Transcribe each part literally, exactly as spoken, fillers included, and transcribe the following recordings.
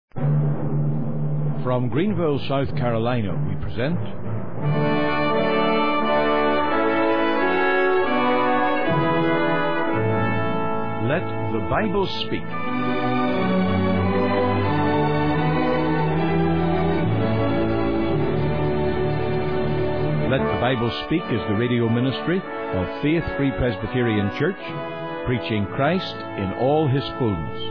From Greenville, South Carolina, we present Let the Bible Speak. Let the Bible Speak is the radio ministry of Faith Free Presbyterian Church, preaching Christ in all His fullness.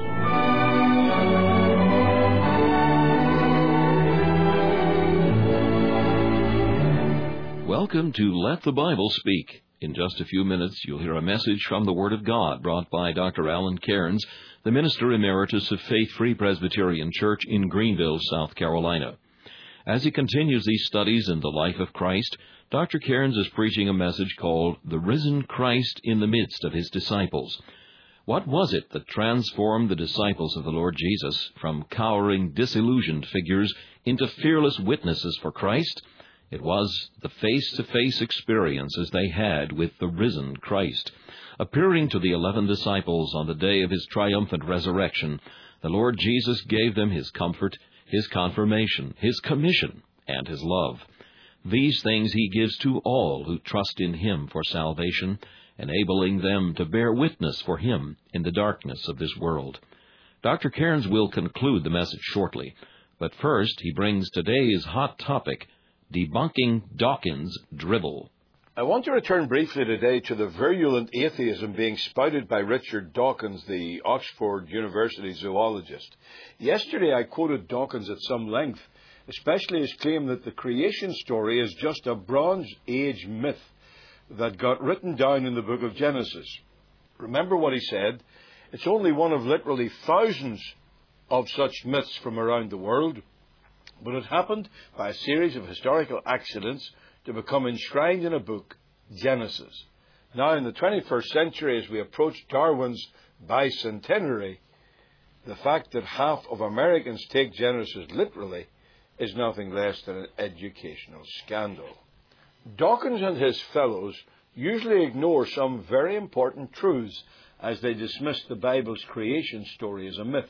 Welcome to Let the Bible Speak. In just a few minutes, you'll hear a message from the Word of God brought by Doctor Alan Cairns, the Minister Emeritus of Faith Free Presbyterian Church in Greenville, South Carolina. As he continues these studies in the life of Christ, Doctor Cairns is preaching a message called The Risen Christ in the Midst of His Disciples. What was it that transformed the disciples of the Lord Jesus from cowering, disillusioned figures into fearless witnesses for Christ? It was the face-to-face experiences they had with the risen Christ. Appearing to the eleven disciples on the day of His triumphant resurrection, the Lord Jesus gave them His comfort, His confirmation, His commission, and His love. These things He gives to all who trust in Him for salvation, enabling them to bear witness for Him in the darkness of this world. Doctor Cairns will conclude the message shortly, but first he brings today's hot topic, Debunking Dawkins' Dribble. I want to return briefly today to the virulent atheism being spouted by Richard Dawkins, the Oxford University zoologist. Yesterday I quoted Dawkins at some length, especially his claim that the creation story is just a Bronze Age myth that got written down in the book of Genesis. Remember what he said? It's only one of literally thousands of such myths from around the world, but it happened by a series of historical accidents to become enshrined in a book, Genesis. Now, in the twenty-first century, as we approach Darwin's bicentenary, the fact that half of Americans take Genesis literally is nothing less than an educational scandal. Dawkins and his fellows usually ignore some very important truths as they dismiss the Bible's creation story as a myth.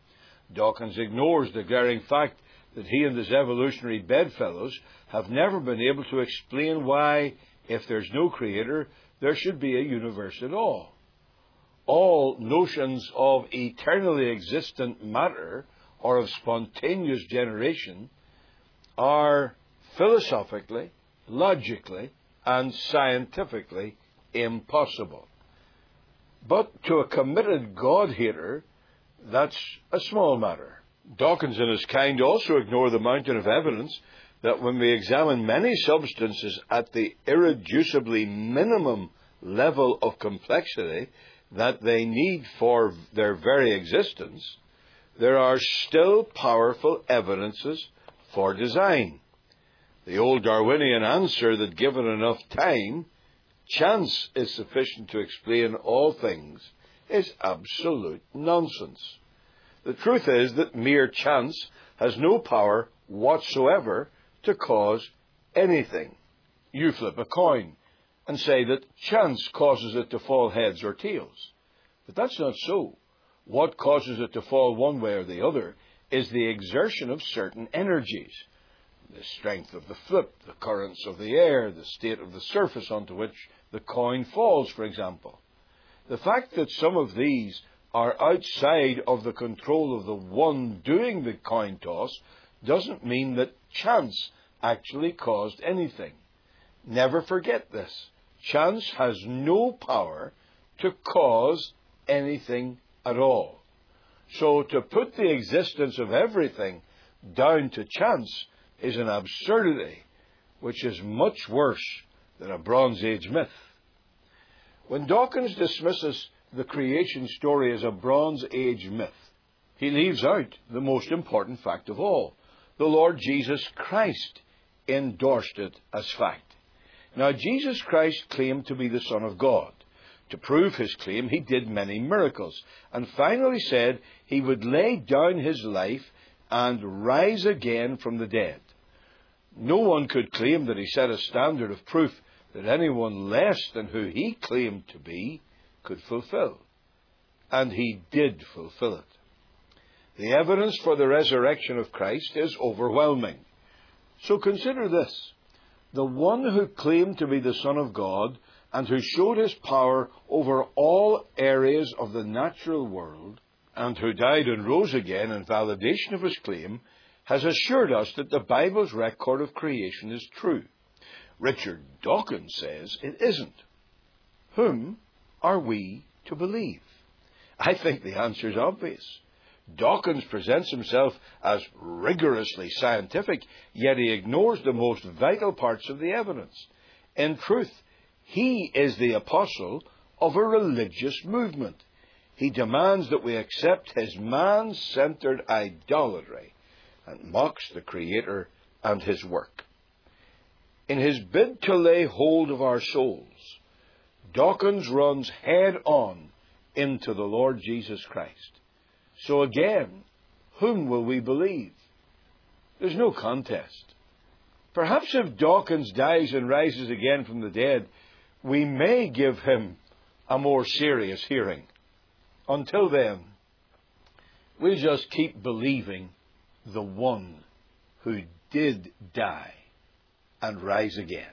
Dawkins ignores the glaring fact that he and his evolutionary bedfellows have never been able to explain why, if there's no creator, there should be a universe at all. All notions of eternally existent matter or of spontaneous generation are philosophically, logically, and scientifically impossible. But to a committed God-hater, that's a small matter. Dawkins and his kind also ignore the mountain of evidence that when we examine many substances at the irreducibly minimum level of complexity that they need for their very existence, there are still powerful evidences for design. The old Darwinian answer that given enough time, chance is sufficient to explain all things is absolute nonsense. The truth is that mere chance has no power whatsoever to cause anything. You flip a coin and say that chance causes it to fall heads or tails. But that's not so. What causes it to fall one way or the other is the exertion of certain energies. The strength of the flip, the currents of the air, the state of the surface onto which the coin falls, for example. The fact that some of these are outside of the control of the one doing the coin toss doesn't mean that chance actually caused anything. Never forget this. Chance has no power to cause anything at all. So to put the existence of everything down to chance is an absurdity, which is much worse than a Bronze Age myth. When Dawkins dismisses the creation story as a Bronze Age myth, he leaves out the most important fact of all. The Lord Jesus Christ endorsed it as fact. Now, Jesus Christ claimed to be the Son of God. To prove his claim, he did many miracles, and finally said he would lay down his life and rise again from the dead. No one could claim that he set a standard of proof that anyone less than who he claimed to be could fulfill. And he did fulfill it. The evidence for the resurrection of Christ is overwhelming. So consider this. The one who claimed to be the Son of God and who showed his power over all areas of the natural world, and who died and rose again in validation of his claim, has assured us that the Bible's record of creation is true. Richard Dawkins says it isn't. Whom are we to believe? I think the answer is obvious. Dawkins presents himself as rigorously scientific, yet he ignores the most vital parts of the evidence. In truth, he is the apostle of a religious movement. He demands that we accept his man-centered idolatry and mocks the Creator and his work. In his bid to lay hold of our souls, Dawkins runs head-on into the Lord Jesus Christ. So again, whom will we believe? There's no contest. Perhaps if Dawkins dies and rises again from the dead, we may give him a more serious hearing. Until then, we just keep believing the one who did die and rise again.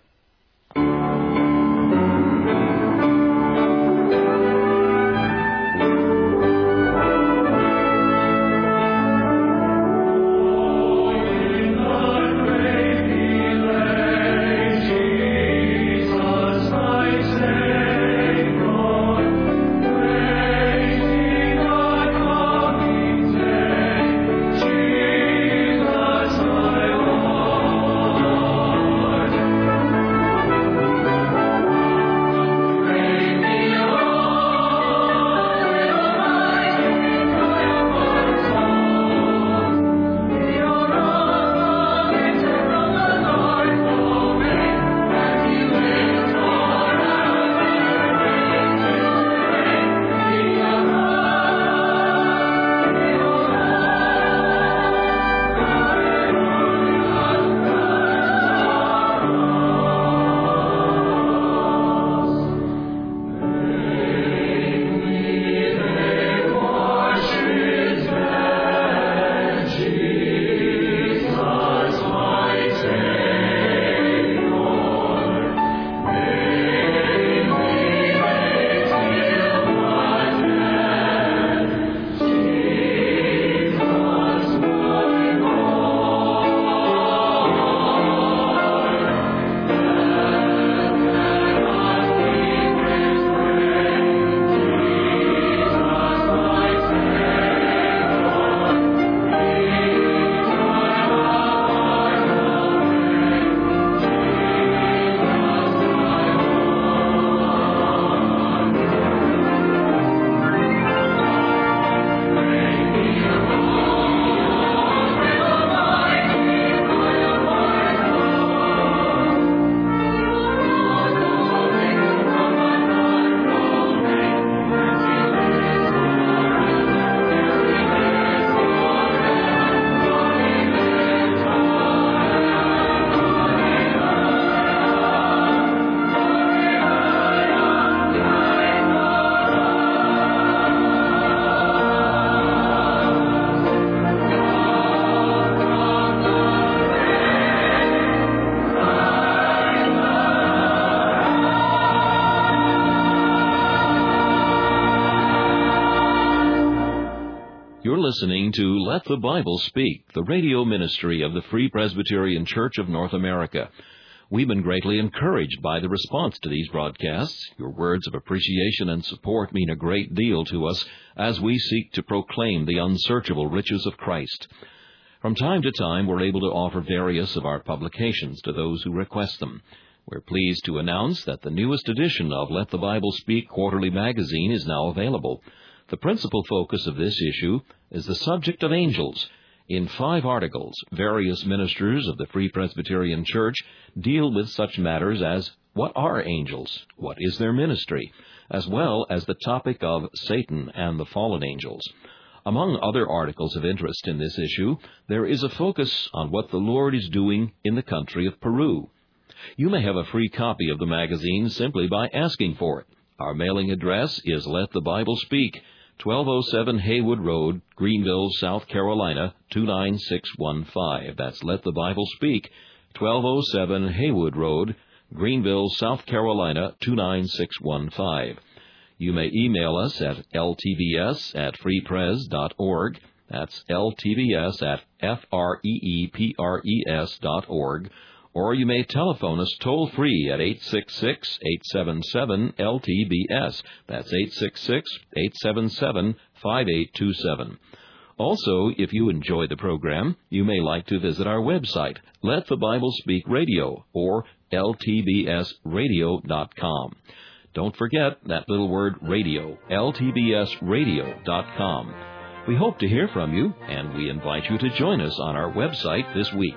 You're listening to Let the Bible Speak, the radio ministry of the Free Presbyterian Church of North America. We've been greatly encouraged by the response to these broadcasts. Your words of appreciation and support mean a great deal to us as we seek to proclaim the unsearchable riches of Christ. From time to time, we're able to offer various of our publications to those who request them. We're pleased to announce that the newest edition of Let the Bible Speak Quarterly Magazine is now available. The principal focus of this issue is the subject of angels. In five articles, various ministers of the Free Presbyterian Church deal with such matters as what are angels, what is their ministry, as well as the topic of Satan and the fallen angels. Among other articles of interest in this issue, there is a focus on what the Lord is doing in the country of Peru. You may have a free copy of the magazine simply by asking for it. Our mailing address is Let the Bible Speak, twelve oh seven Haywood Road, Greenville, South Carolina, two nine six one five. That's Let the Bible Speak, twelve oh seven Haywood Road, Greenville, South Carolina, two nine six one five. You may email us at l t b s at free pres dot org. That's l t b s at f r e e p r e s dot org. Or you may telephone us toll-free at eight six six, eight seven seven, L T B S. That's eight six six, eight seven seven, five eight two seven. Also, if you enjoy the program, you may like to visit our website, Let the Bible Speak Radio, or l t b s radio dot com. Don't forget that little word radio, l t b s radio dot com. We hope to hear from you, and we invite you to join us on our website this week.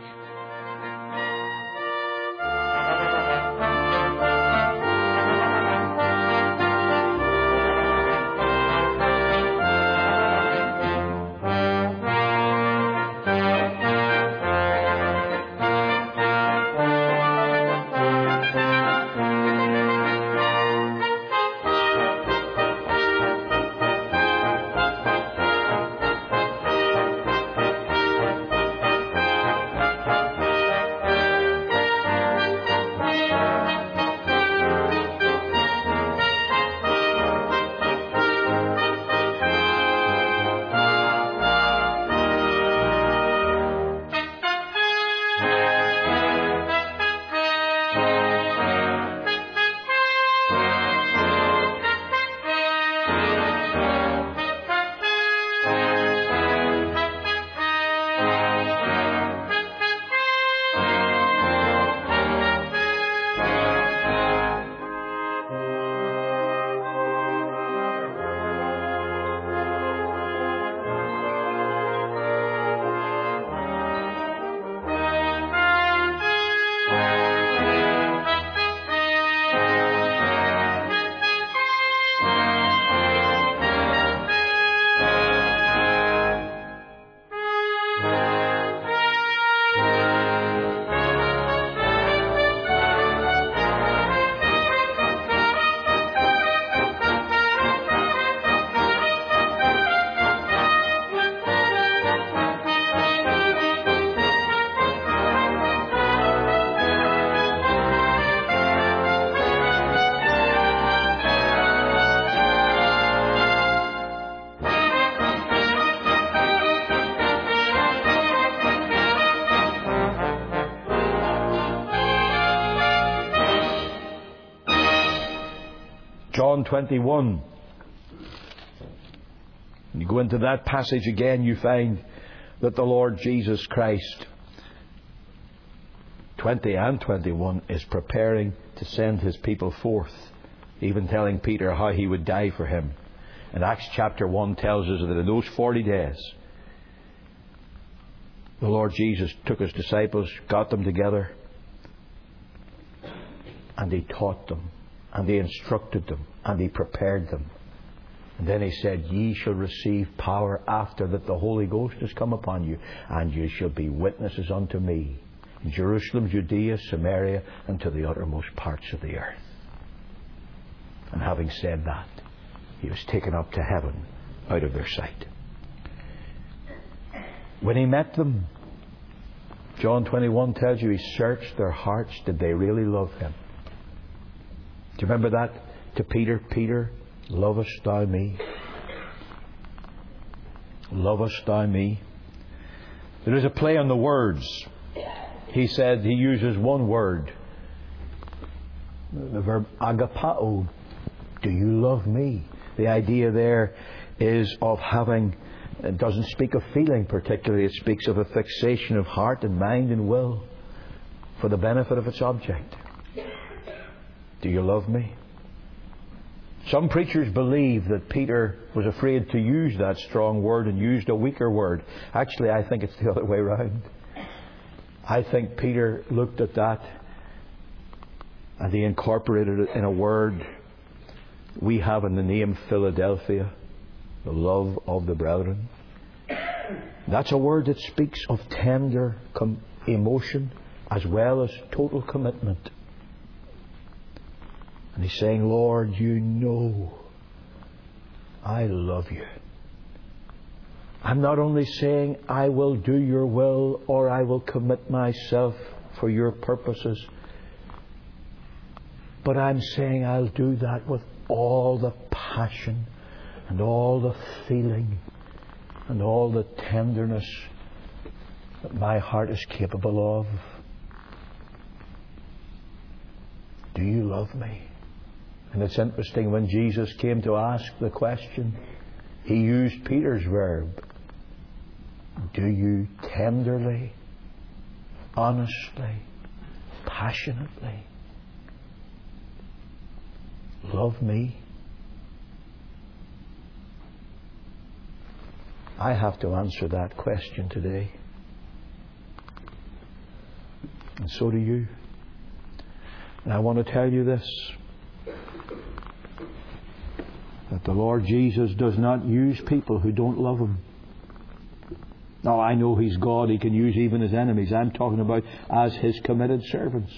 John twenty-one. When you go into that passage again, you find that the Lord Jesus Christ, twenty and twenty-one, is preparing to send His people forth, even telling Peter how He would die for him. And Acts chapter one tells us that in those forty days, the Lord Jesus took His disciples, got them together, and He taught them, and He instructed them, and He prepared them. And then He said, "Ye shall receive power after that the Holy Ghost has come upon you, and you shall be witnesses unto me in Jerusalem, Judea, Samaria, and to the uttermost parts of the earth." And having said that, He was taken up to heaven out of their sight. When He met them, John twenty-one tells you He searched their hearts. Did they really love Him? Do you remember that to Peter? Peter, lovest thou me? Lovest thou me? There is a play on the words. He said, he uses one word, the verb agapao. Do you love me? The idea there is of having, it doesn't speak of feeling particularly, it speaks of a fixation of heart and mind and will for the benefit of its object. Do you love me? Some preachers believe that Peter was afraid to use that strong word and used a weaker word. Actually, I think it's the other way around. I think Peter looked at that and he incorporated it in a word we have in the name Philadelphia, the love of the brethren. That's a word that speaks of tender com- emotion as well as total commitment. And he's saying, Lord, you know I love you. I'm not only saying I will do your will or I will commit myself for your purposes, but I'm saying I'll do that with all the passion and all the feeling and all the tenderness that my heart is capable of. Do you love me? And it's interesting, when Jesus came to ask the question, He used Peter's verb. Do you tenderly, honestly, passionately love me? I have to answer that question today. And so do you. And I want to tell you this, that the Lord Jesus does not use people who don't love Him. Now, I know He's God. He can use even His enemies. I'm talking about as His committed servants.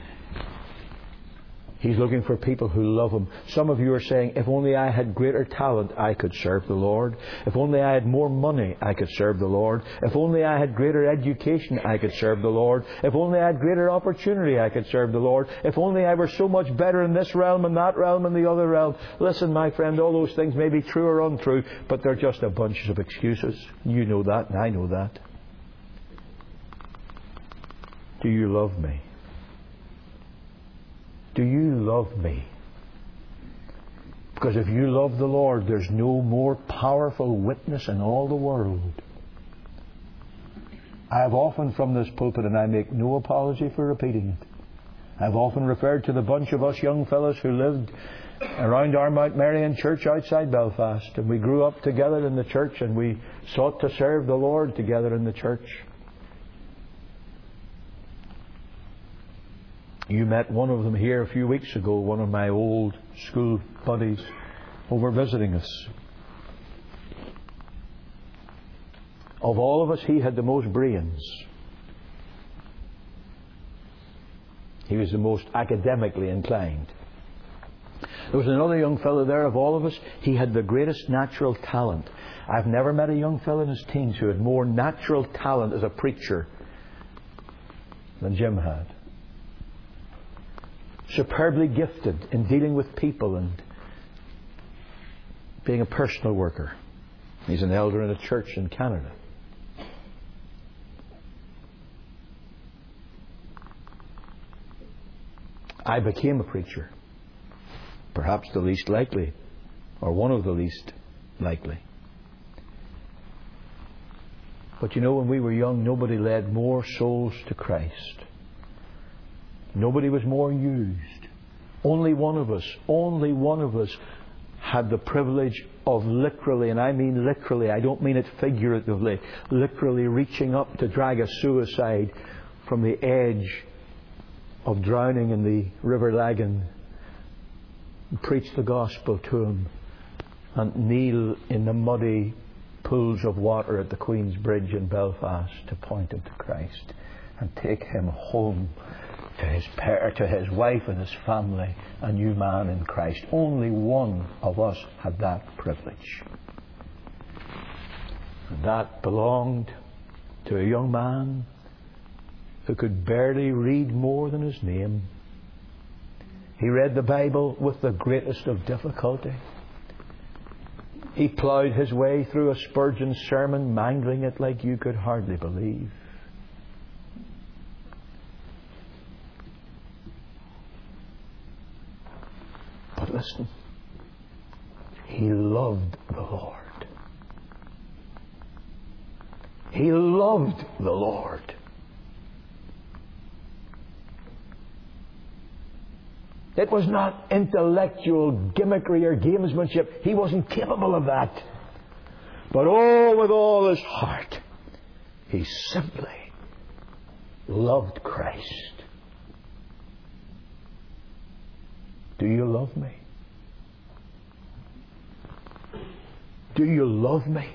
He's looking for people who love Him. Some of you are saying, if only I had greater talent, I could serve the Lord. If only I had more money, I could serve the Lord. If only I had greater education, I could serve the Lord. If only I had greater opportunity, I could serve the Lord. If only I were so much better in this realm and that realm and the other realm. Listen, my friend, all those things may be true or untrue, but they're just a bunch of excuses. You know that, and I know that. Do you love me? Do you love me? Because if you love the Lord, there's no more powerful witness in all the world. I have often from this pulpit, and I make no apology for repeating it, I've often referred to the bunch of us young fellows who lived around our Mount Marion church outside Belfast, and we grew up together in the church, and we sought to serve the Lord together in the church. You met one of them here a few weeks ago, one of my old school buddies over visiting us. Of all of us, he had the most brains. He was the most academically inclined. There was another young fellow there, of all of us, he had the greatest natural talent. I've never met a young fellow in his teens who had more natural talent as a preacher than Jim had. Superbly gifted in dealing with people and being a personal worker. He's an elder in a church in Canada. I became a preacher. Perhaps the least likely, or one of the least likely. But you know, when we were young, nobody led more souls to Christ. Nobody was more used. Only one of us, only one of us had the privilege of literally, and I mean literally, I don't mean it figuratively, literally reaching up to drag a suicide from the edge of drowning in the River Lagan, and preach the gospel to him, and kneel in the muddy pools of water at the Queen's Bridge in Belfast to point him to Christ and take him home to his par- to his wife and his family, a new man in Christ. Only one of us had that privilege. And that belonged to a young man who could barely read more than his name. He read the Bible with the greatest of difficulty. He ploughed his way through a Spurgeon sermon, mangling it like you could hardly believe. But listen, he loved the Lord. He loved the Lord. It was not intellectual gimmickry or gamesmanship. He wasn't capable of that. But oh, with all his heart, he simply loved Christ. Do you love me? Do you love me?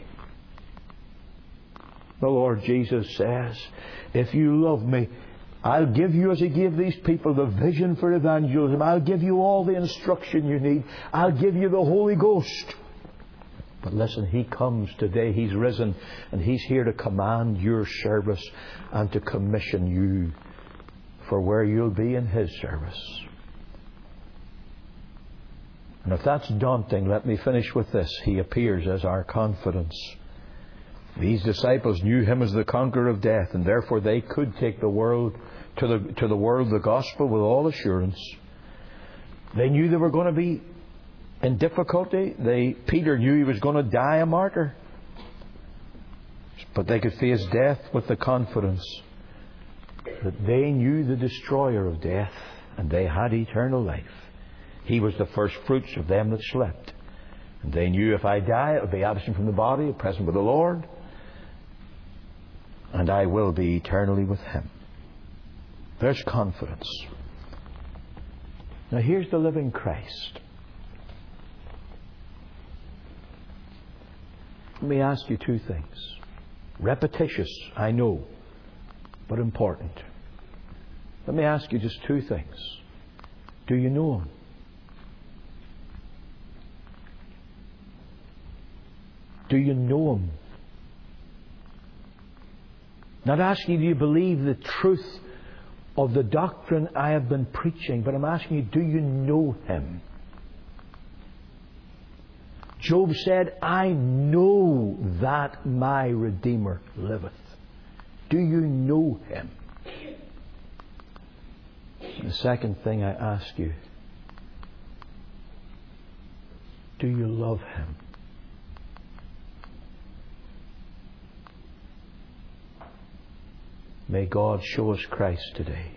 The Lord Jesus says, if you love me, I'll give you, as He gave these people, the vision for evangelism. I'll give you all the instruction you need. I'll give you the Holy Ghost. But listen, He comes today. He's risen, and He's here to command your service and to commission you for where you'll be in His service. And if that's daunting, let me finish with this. He appears as our confidence. These disciples knew Him as the conqueror of death, and therefore they could take the world to the to the world the gospel with all assurance. They knew they were going to be in difficulty. They Peter knew he was going to die a martyr. But they could face death with the confidence that they knew the destroyer of death, and they had eternal life. He was the first fruits of them that slept. And they knew, if I die, it will be absent from the body, present with the Lord, and I will be eternally with Him. There's confidence. Now here's the living Christ. Let me ask you two things. Repetitious, I know, but important. Let me ask you just two things. Do you know Him? Do you know Him? Not asking you, do you believe the truth of the doctrine I have been preaching, but I'm asking you, do you know Him? Job said, I know that my Redeemer liveth. Do you know Him? The second thing I ask you, do you love Him? May God show us Christ today.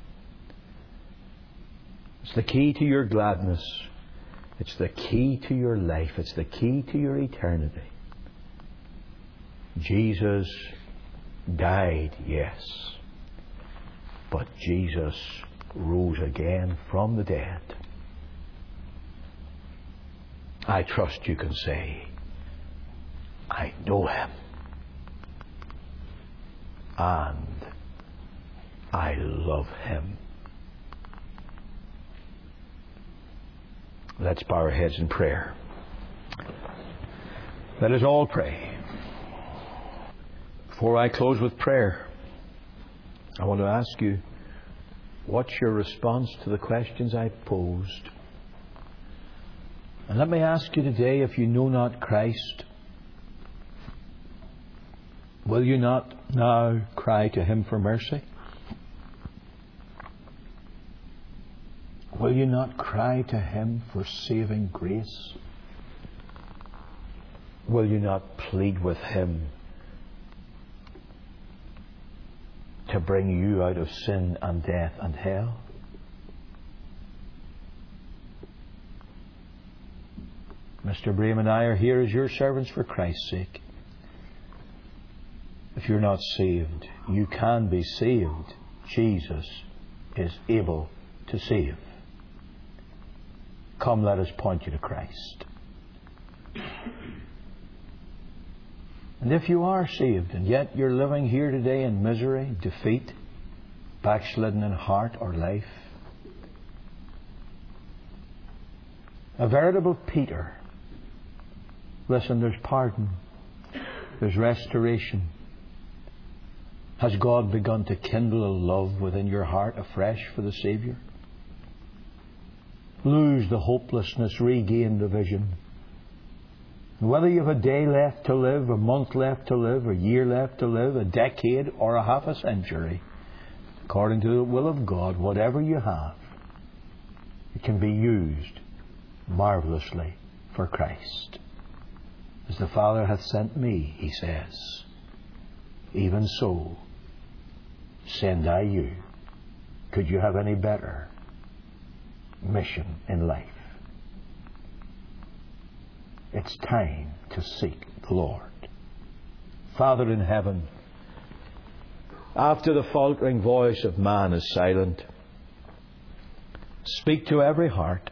It's the key to your gladness. It's the key to your life. It's the key to your eternity. Jesus died, yes. But Jesus rose again from the dead. I trust you can say, I know Him. And I love Him. Let's bow our heads in prayer. Let us all pray. Before I close with prayer, I want to ask you, what's your response to the questions I posed? And let me ask you today, if you know not Christ, will you not now cry to Him for mercy? Will you not cry to Him for saving grace? Will you not plead with Him to bring you out of sin and death and hell? Mister Braham and I are here as your servants for Christ's sake. If you're not saved, you can be saved. Jesus is able to save. Come, let us point you to Christ. And if you are saved, and yet you're living here today in misery, defeat, backslidden in heart or life, a veritable Peter, listen, there's pardon, there's restoration. Has God begun to kindle a love within your heart afresh for the Saviour? Lose the hopelessness, regain the vision. And whether you have a day left to live, a month left to live, a year left to live, a decade or a half a century, according to the will of God, whatever you have, it can be used marvellously for Christ. As the Father hath sent me, He says, even so send I you. Could you have any better mission in life? It's time to seek the Lord. Father in heaven, after the faltering voice of man is silent, speak to every heart.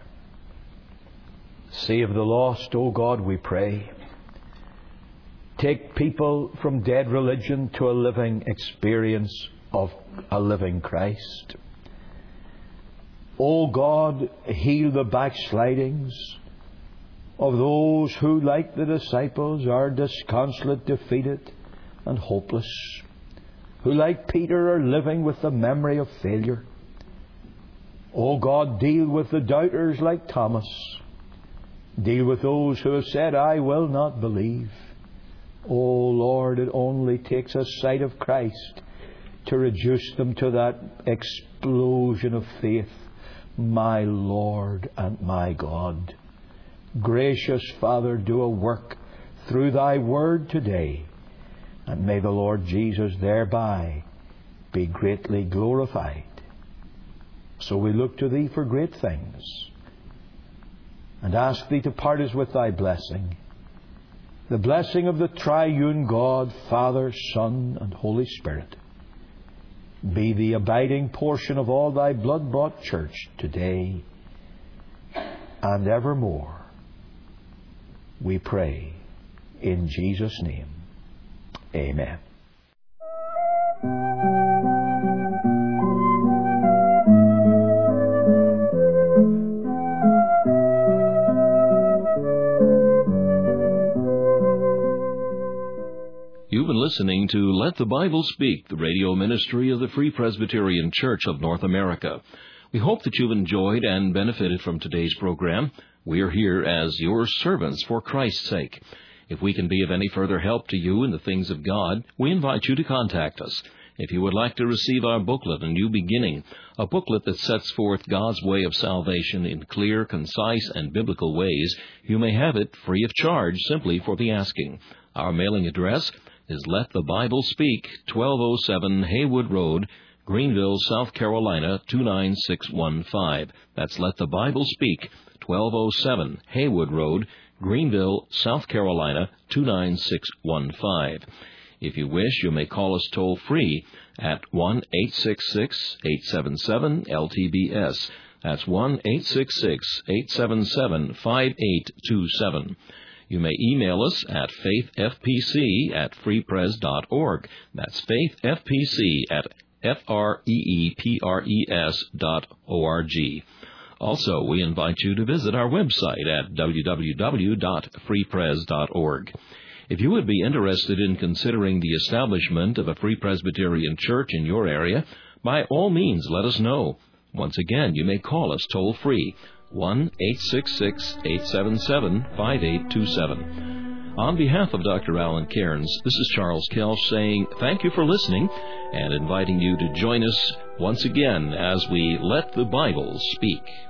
Save the lost, O God, we pray. Take people from dead religion to a living experience of a living Christ. O God, heal the backslidings. of those who, like the disciples, are disconsolate, defeated, and hopeless, who, like Peter, are living with the memory of failure. O God, deal with the doubters like Thomas. Deal with those who have said, I will not believe. O Lord, it only takes a sight of Christ to reduce them to that explosion of faith. My Lord and my God. Gracious Father, do a work through Thy Word today, and may the Lord Jesus thereby be greatly glorified. So we look to Thee for great things, and ask Thee to part us with Thy blessing, the blessing of the triune God, Father, Son, and Holy Spirit, be the abiding portion of all Thy blood-bought church today and evermore. We pray in Jesus' name. Amen. You've been listening to Let the Bible Speak, the radio ministry of the Free Presbyterian Church of North America. We hope that you've enjoyed and benefited from today's program. We are here as your servants for Christ's sake. If we can be of any further help to you in the things of God, we invite you to contact us. If you would like to receive our booklet, A New Beginning, a booklet that sets forth God's way of salvation in clear, concise, and biblical ways, you may have it free of charge simply for the asking. Our mailing address is Let the Bible Speak, twelve oh seven Haywood Road, Greenville, South Carolina, two nine six one five. That's Let the Bible Speak, twelve oh seven Haywood Road, Greenville, South Carolina, two nine six one five. If you wish, you may call us toll-free at one eight six six, eight seven seven, L T B S. That's one eight six six, eight seven seven, five eight two seven. You may email us at faithfpc at freepres dot org. That's faithfpc at F R E E P R E S dot O R G. Also, we invite you to visit our website at w w w dot free pres dot org. If you would be interested in considering the establishment of a Free Presbyterian Church in your area, by all means let us know. Once again, you may call us toll-free, one eight six six, eight seven seven, five eight two seven. On behalf of Doctor Alan Cairns, this is Charles Kelch saying thank you for listening and inviting you to join us once again as we let the Bible speak.